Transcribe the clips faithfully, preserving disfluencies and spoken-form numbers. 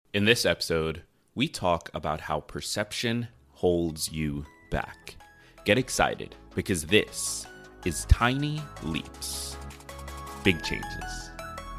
In this episode, we talk about how perception holds you back. Get excited because this is Tiny Leaps, Big Changes.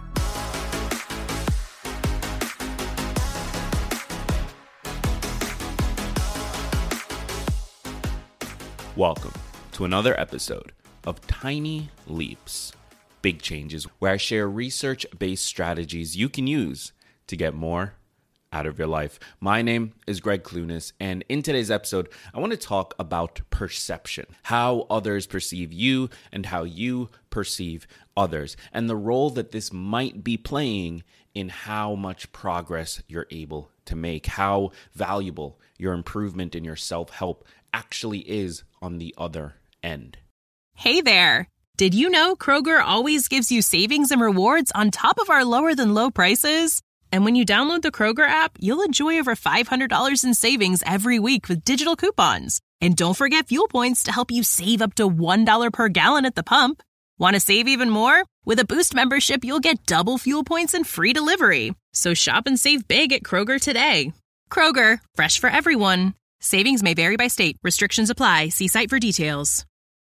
Welcome to another episode of Tiny Leaps, Big Changes, where I share research-based strategies you can use to get more out of your life. My name is Greg Clunis, and in today's episode, I want to talk about perception, how others perceive you and how you perceive others, and the role that this might be playing in how much progress you're able to make, how valuable your improvement in your self-help actually is on the other end. Hey there! Did you know Kroger always gives you savings and rewards on top of our lower than low prices? And when you download the Kroger app, you'll enjoy over five hundred dollars in savings every week with digital coupons. And don't forget fuel points to help you save up to one dollar per gallon at the pump. Want to save even more? With a Boost membership, you'll get double fuel points and free delivery. So shop and save big at Kroger today. Kroger, fresh for everyone. Savings may vary by state. Restrictions apply. See site for details.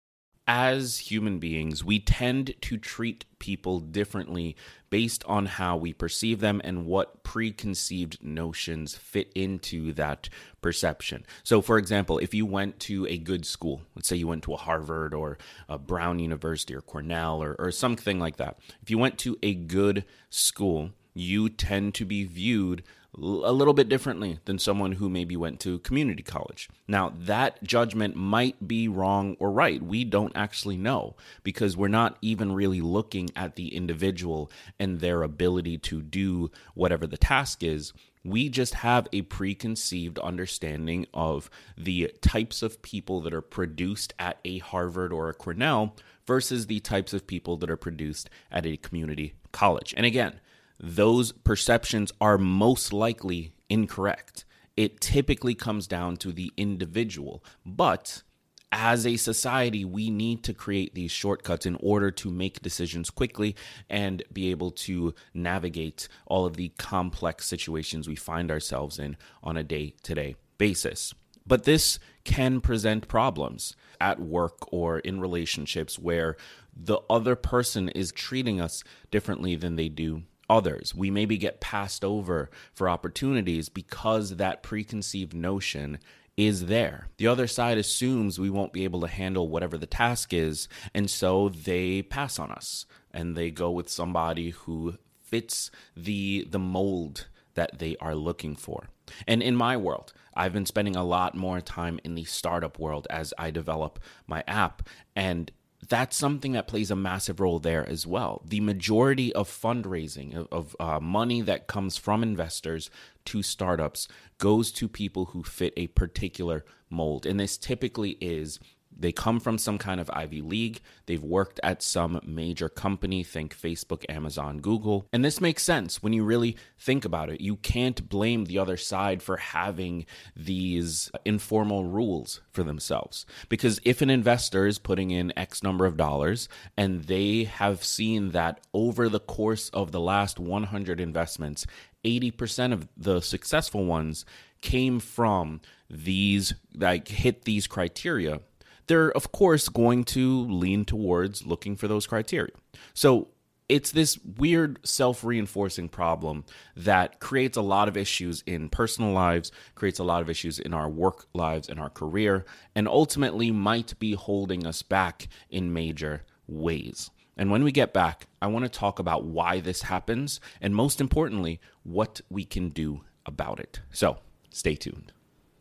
As human beings, we tend to treat people differently based on how we perceive them and what preconceived notions fit into that perception. So, for example, if you went to a good school, let's say you went to a Harvard or a Brown University or Cornell or, or something like that. If you went to a good school, you tend to be viewed a little bit differently than someone who maybe went to community college. Now, that judgment might be wrong or right. We don't actually know because we're not even really looking at the individual and their ability to do whatever the task is. We just have a preconceived understanding of the types of people that are produced at a Harvard or a Cornell versus the types of people that are produced at a community college. And again, those perceptions are most likely incorrect. It typically comes down to the individual. But as a society, we need to create these shortcuts in order to make decisions quickly and be able to navigate all of the complex situations we find ourselves in on a day-to-day basis. But this can present problems at work or in relationships where the other person is treating us differently than they do others. We maybe get passed over for opportunities because that preconceived notion is there. The other side assumes we won't be able to handle whatever the task is, and so they pass on us and they go with somebody who fits the the mold that they are looking for. And in my world, I've been spending a lot more time in the startup world as I develop my app, and that's something that plays a massive role there as well. The majority of fundraising, of, of uh, money that comes from investors to startups goes to people who fit a particular mold. And this typically is they come from some kind of Ivy League. They've worked at some major company, think Facebook, Amazon, Google. And this makes sense when you really think about it. You can't blame the other side for having these informal rules for themselves. Because if an investor is putting in X number of dollars and they have seen that over the course of the last one hundred investments, eighty percent of the successful ones came from these, like hit these criteria, they're, of course, going to lean towards looking for those criteria. So it's this weird self-reinforcing problem that creates a lot of issues in personal lives, creates a lot of issues in our work lives and our career, and ultimately might be holding us back in major ways. And when we get back, I want to talk about why this happens, and most importantly, what we can do about it. So stay tuned.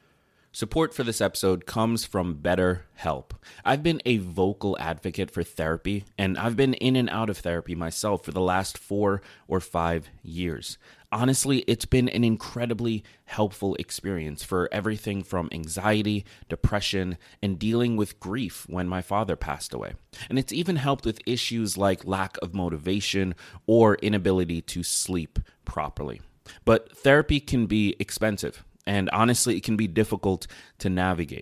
Support for this episode comes from BetterHelp. I've been a vocal advocate for therapy, and I've been in and out of therapy myself for the last four or five years. Honestly, it's been an incredibly helpful experience for everything from anxiety, depression, and dealing with grief when my father passed away. And it's even helped with issues like lack of motivation or inability to sleep properly. But therapy can be expensive. And honestly, it can be difficult to navigate.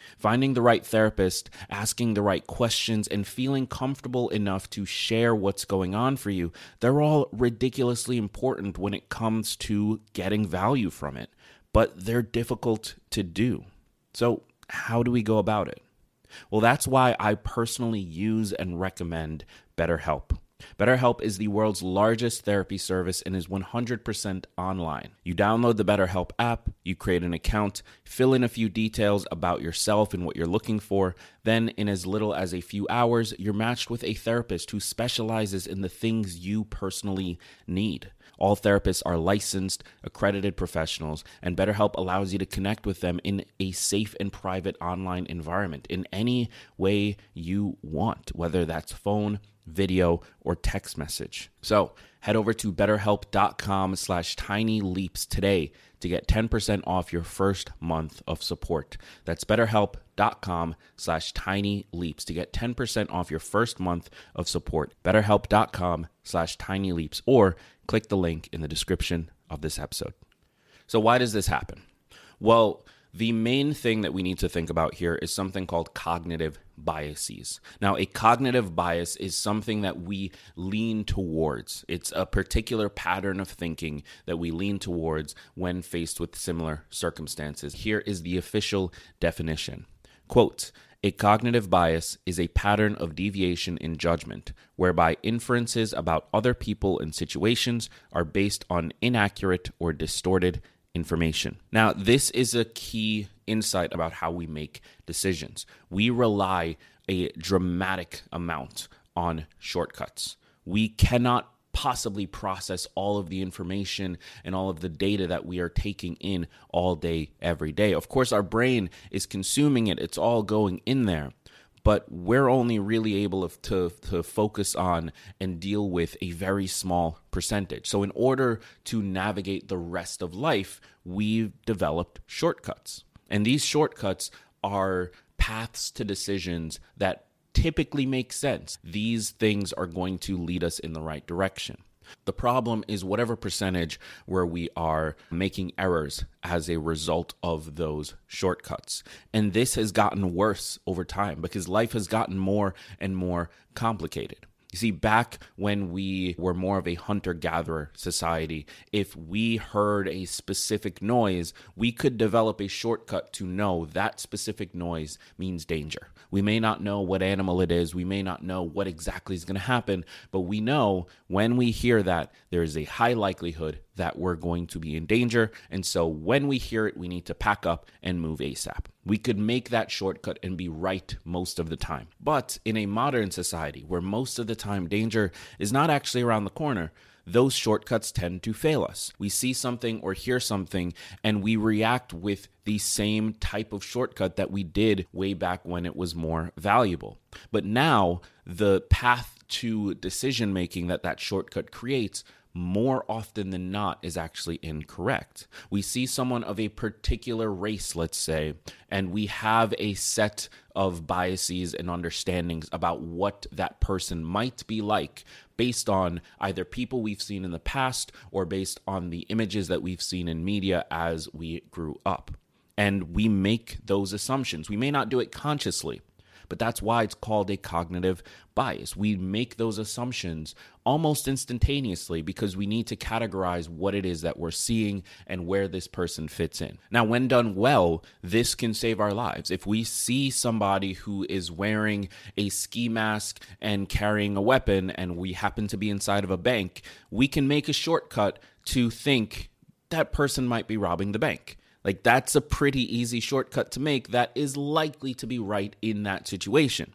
Finding the right therapist, asking the right questions, and feeling comfortable enough to share what's going on for you, they're all ridiculously important when it comes to getting value from it, but they're difficult to do. So how do we go about it? Well, that's why I personally use and recommend BetterHelp. BetterHelp is the world's largest therapy service and is one hundred percent online. You download the BetterHelp app, you create an account, fill in a few details about yourself and what you're looking for, then in as little as a few hours, you're matched with a therapist who specializes in the things you personally need. All therapists are licensed, accredited professionals, and BetterHelp allows you to connect with them in a safe and private online environment in any way you want, whether that's phone, video, or text message. So head over to betterhelp.com slash tiny leaps today to get ten percent off your first month of support. That's betterhelp.com slash tiny leaps to get ten percent off your first month of support. Betterhelp.com slash tiny leaps, or click the link in the description of this episode. So why does this happen? Well, the main thing that we need to think about here is something called cognitive biases. Now, a cognitive bias is something that we lean towards. It's a particular pattern of thinking that we lean towards when faced with similar circumstances. Here is the official definition. Quote, "A cognitive bias is a pattern of deviation in judgment, whereby inferences about other people and situations are based on inaccurate or distorted information." Now, this is a key insight about how we make decisions. We rely a dramatic amount on shortcuts. We cannot possibly process all of the information and all of the data that we are taking in all day, every day. Of course, our brain is consuming it. It's all going in there. But we're only really able to, to focus on and deal with a very small percentage. So in order to navigate the rest of life, we've developed shortcuts. And these shortcuts are paths to decisions that typically make sense. These things are going to lead us in the right direction. The problem is whatever percentage where we are making errors as a result of those shortcuts. And this has gotten worse over time because life has gotten more and more complicated. You see, back when we were more of a hunter-gatherer society, if we heard a specific noise, we could develop a shortcut to know that specific noise means danger. We may not know what animal it is, we may not know what exactly is going to happen, but we know when we hear that, there is a high likelihood that we're going to be in danger, and so when we hear it, we need to pack up and move ASAP. We could make that shortcut and be right most of the time. But in a modern society where most of the time danger is not actually around the corner, those shortcuts tend to fail us. We see something or hear something and we react with the same type of shortcut that we did way back when it was more valuable. But now the path to decision making that that shortcut creates more often than not is actually incorrect. We see someone of a particular race, let's say, and we have a set of biases and understandings about what that person might be like based on either people we've seen in the past or based on the images that we've seen in media as we grew up. And we make those assumptions. We may not do it consciously, but that's why it's called a cognitive bias. We make those assumptions almost instantaneously because we need to categorize what it is that we're seeing and where this person fits in. Now, when done well, this can save our lives. If we see somebody who is wearing a ski mask and carrying a weapon and we happen to be inside of a bank, we can make a shortcut to think that person might be robbing the bank. Like, that's a pretty easy shortcut to make that is likely to be right in that situation.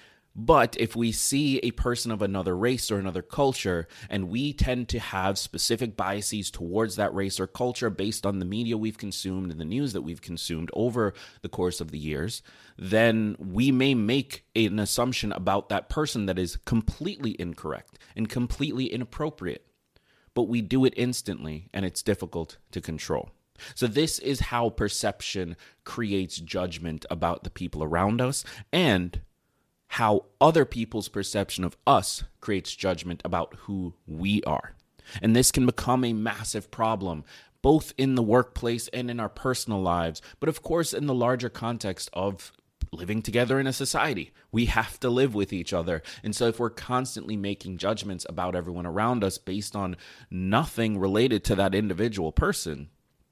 But if we see a person of another race or another culture, and we tend to have specific biases towards that race or culture based on the media we've consumed and the news that we've consumed over the course of the years, then we may make an assumption about that person that is completely incorrect and completely inappropriate. But we do it instantly, and it's difficult to control. So this is how perception creates judgment about the people around us, and how other people's perception of us creates judgment about who we are. And this can become a massive problem, both in the workplace and in our personal lives, but of course in the larger context of living together in a society. We have to live with each other. And so if we're constantly making judgments about everyone around us based on nothing related to that individual person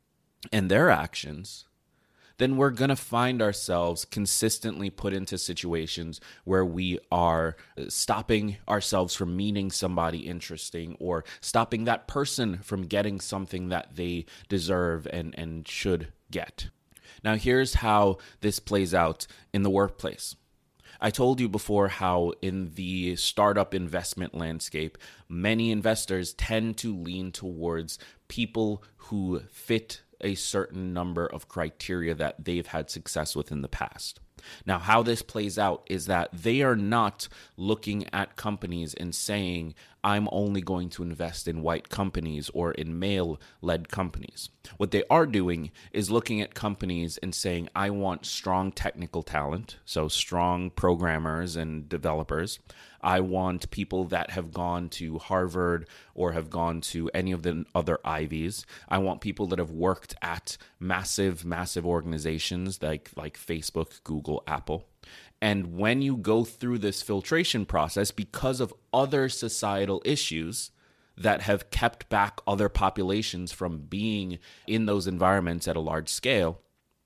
and their actions, then we're going to find ourselves consistently put into situations where we are stopping ourselves from meeting somebody interesting or stopping that person from getting something that they deserve and, and should get. Now, here's how this plays out in the workplace. I told you before how in the startup investment landscape, many investors tend to lean towards people who fit a certain number of criteria that they've had success with in the past. Now, how this plays out is that they are not looking at companies and saying, I'm only going to invest in white companies or in male-led companies. What they are doing is looking at companies and saying, I want strong technical talent, so strong programmers and developers. I want people that have gone to Harvard or have gone to any of the other Ivies. I want people that have worked at massive, massive organizations like, like Facebook, Google, Apple. And when you go through this filtration process, because of other societal issues that have kept back other populations from being in those environments at a large scale,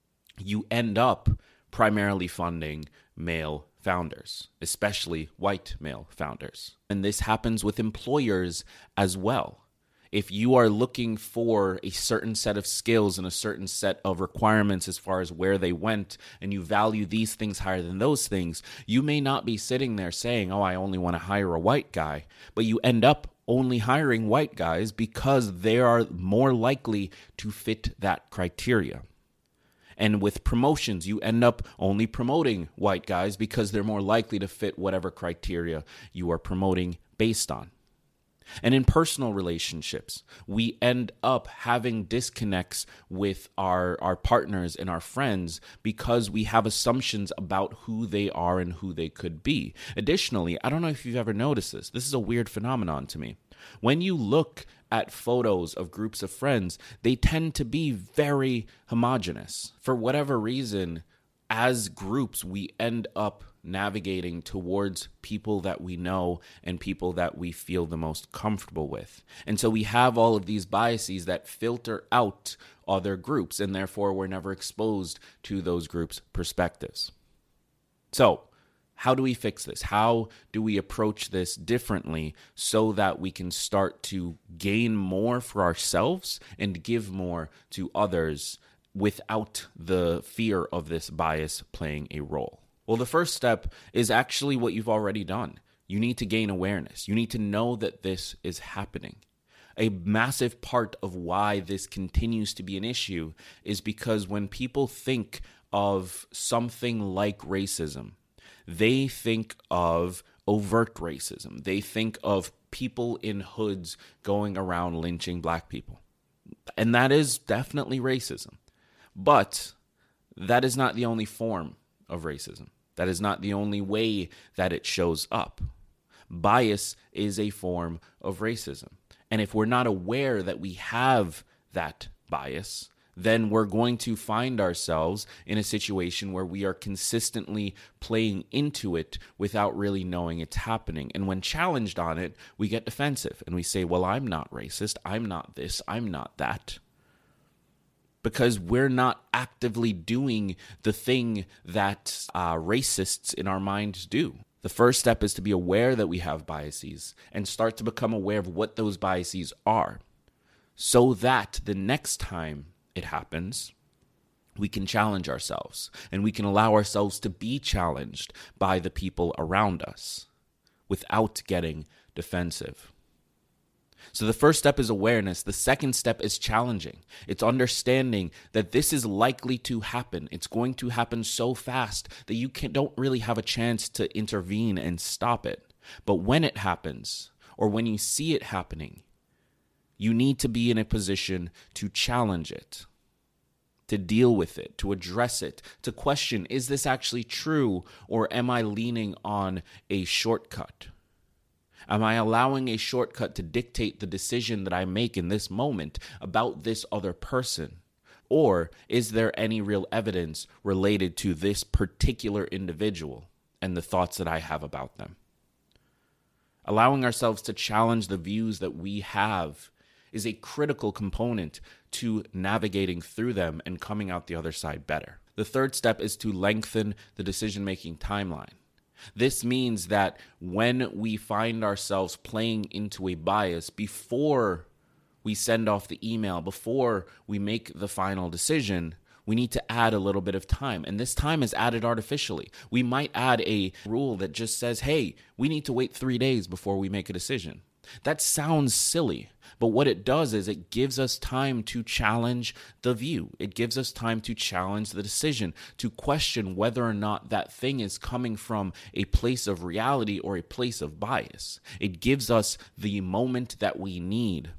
you end up primarily funding male founders, especially white male founders. And this happens with employers as well. If you are looking for a certain set of skills and a certain set of requirements as far as where they went, and you value these things higher than those things, you may not be sitting there saying, oh, I only want to hire a white guy, but you end up only hiring white guys because they are more likely to fit that criteria. And with promotions, you end up only promoting white guys because they're more likely to fit whatever criteria you are promoting based on. And in personal relationships, we end up having disconnects with our, our partners and our friends because we have assumptions about who they are and who they could be. Additionally, I don't know if you've ever noticed this. This is a weird phenomenon to me. When you look at photos of groups of friends, they tend to be very homogenous. For whatever reason, as groups, we end up navigating towards people that we know and people that we feel the most comfortable with. And so we have all of these biases that filter out other groups, and therefore we're never exposed to those groups' perspectives. So, how do we fix this? How do we approach this differently so that we can start to gain more for ourselves and give more to others without the fear of this bias playing a role? Well, the first step is actually what you've already done. You need to gain awareness. You need to know that this is happening. A massive part of why this continues to be an issue is because when people think of something like racism, they think of overt racism. They think of people in hoods going around lynching black people. And that is definitely racism. But that is not the only form of racism. That is not the only way that it shows up. Bias is a form of racism. And if we're not aware that we have that bias, then we're going to find ourselves in a situation where we are consistently playing into it without really knowing it's happening. And when challenged on it, we get defensive and we say, well, I'm not racist. I'm not this. I'm not that. Because we're not actively doing the thing that uh, racists in our minds do. The first step is to be aware that we have biases and start to become aware of what those biases are, so that the next time it happens, we can challenge ourselves and we can allow ourselves to be challenged by the people around us without getting defensive. So the first step is awareness. The second step is challenging. It's understanding that this is likely to happen. It's going to happen so fast that you can, don't really have a chance to intervene and stop it. But when it happens, or when you see it happening, you need to be in a position to challenge it, to deal with it, to address it, to question, is this actually true, or am I leaning on a shortcut? Am I allowing a shortcut to dictate the decision that I make in this moment about this other person? Or is there any real evidence related to this particular individual and the thoughts that I have about them? Allowing ourselves to challenge the views that we have is a critical component to navigating through them and coming out the other side better. The third step is to lengthen the decision-making timeline. This means that when we find ourselves playing into a bias before we send off the email, before we make the final decision, we need to add a little bit of time. And this time is added artificially. We might add a rule that just says, hey, we need to wait three days before we make a decision. That sounds silly, but what it does is it gives us time to challenge the view. It gives us time to challenge the decision, to question whether or not that thing is coming from a place of reality or a place of bias. It gives us the moment that we need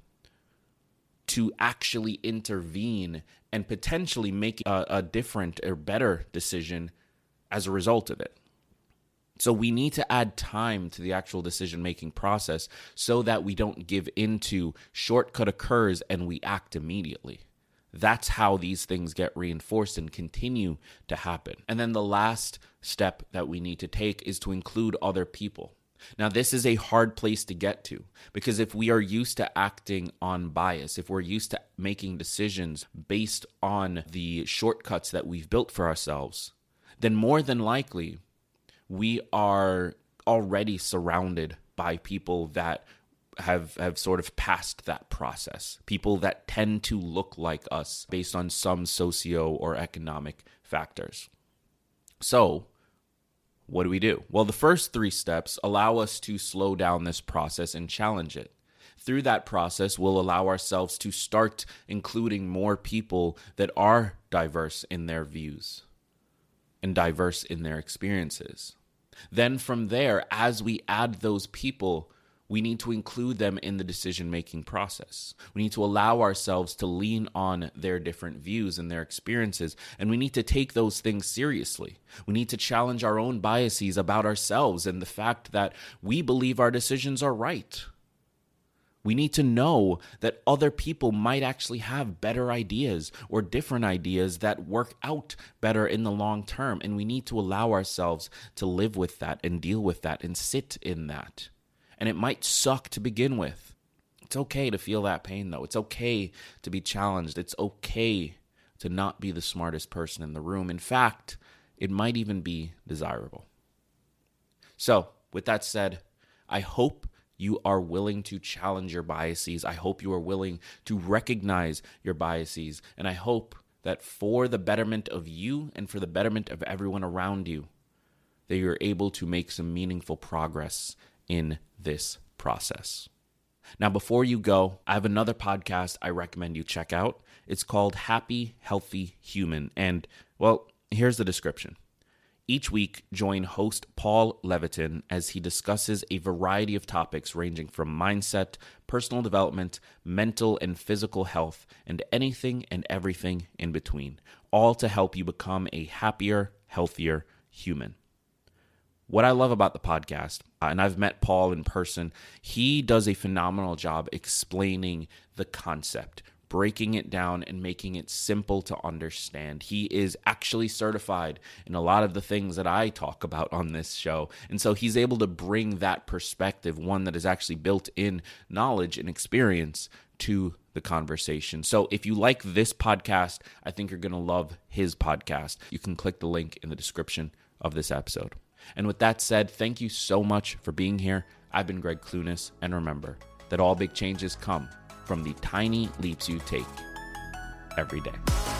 to actually intervene and potentially make a, a different or better decision as a result of it. So we need to add time to the actual decision-making process so that we don't give into shortcut occurs and we act immediately. That's how these things get reinforced and continue to happen. And then the last step that we need to take is to include other people. Now, this is a hard place to get to because if we are used to acting on bias, if we're used to making decisions based on the shortcuts that we've built for ourselves, then more than likely, we are already surrounded by people that have have sort of passed that process, people that tend to look like us based on some socio or economic factors. So what do we do? Well, the first three steps allow us to slow down this process and challenge it. Through that process, we'll allow ourselves to start including more people that are diverse in their views and diverse in their experiences. Then from there, as we add those people, we need to include them in the decision-making process. We need to allow ourselves to lean on their different views and their experiences, and we need to take those things seriously. We need to challenge our own biases about ourselves and the fact that we believe our decisions are right. We need to know that other people might actually have better ideas or different ideas that work out better in the long term. And we need to allow ourselves to live with that and deal with that and sit in that. And it might suck to begin with. It's okay to feel that pain, though. It's okay to be challenged. It's okay to not be the smartest person in the room. In fact, it might even be desirable. So, with that said, I hope you are willing to challenge your biases. I hope you are willing to recognize your biases. And I hope that for the betterment of you and for the betterment of everyone around you, that you're able to make some meaningful progress in this process. Now, before you go, I have another podcast I recommend you check out. It's called Happy, Healthy Human. And, well, here's the description. Each week, join host Paul Levitin as he discusses a variety of topics ranging from mindset, personal development, mental and physical health, and anything and everything in between, all to help you become a happier, healthier human. What I love about the podcast, and I've met Paul in person, he does a phenomenal job explaining the concept, breaking it down and making it simple to understand. He is actually certified in a lot of the things that I talk about on this show. And so he's able to bring that perspective, one that is actually built in knowledge and experience, to the conversation. So if you like this podcast, I think you're going to love his podcast. You can click the link in the description of this episode. And with that said, thank you so much for being here. I've been Greg Clunis, and remember that all big changes come from the tiny leaps you take every day.